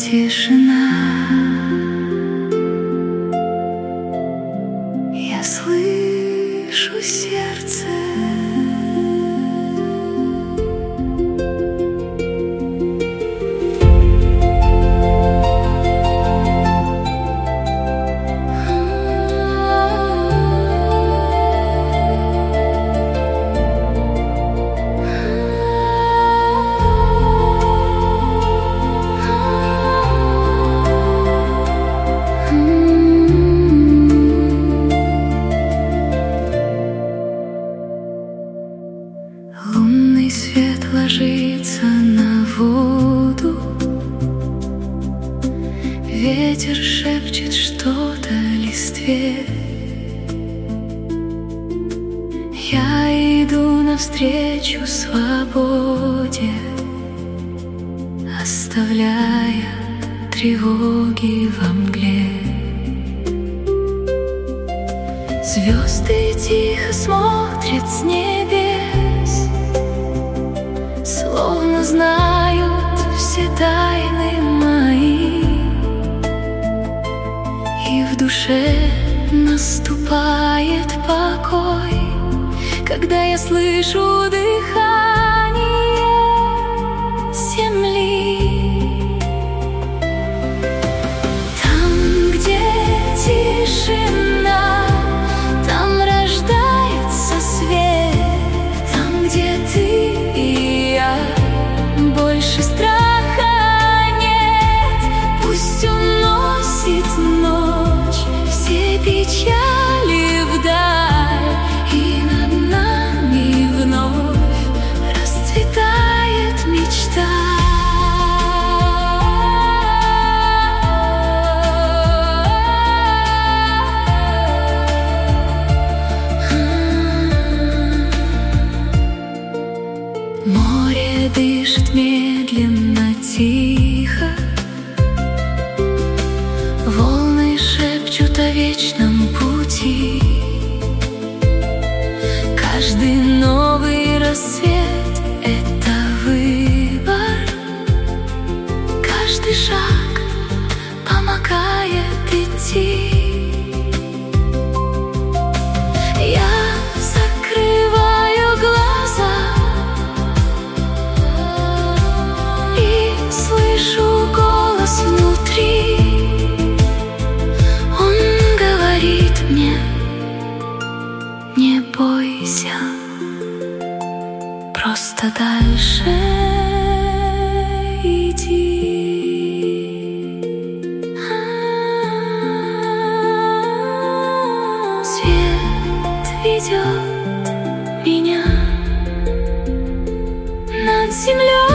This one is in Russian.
тишина. Я слышу сердце. Лунный свет ложится на воду, ветер шепчет что-то листве. Я иду навстречу свободе, оставляя тревоги во мгле. Звезды тихо смотрят с небес, словно знают все тайны мои. И в душе наступает покой, когда я слышу дыхание земли. Там, где тишина, там рождается свет. Там, где ты и я, больше страха нет. Пусть уносит ночь все печали вдаль, и над нами вновь расцветает мечта. Море дышит медленно, тихо, волны шепчут о вечном пути. Каждый новый рассвет — это выбор, каждый шаг помогает идти. Я закрываю глаза и слышу голос внутри. Он говорит мне: не бойся, просто дальше иди. Свет ведет меня над землей.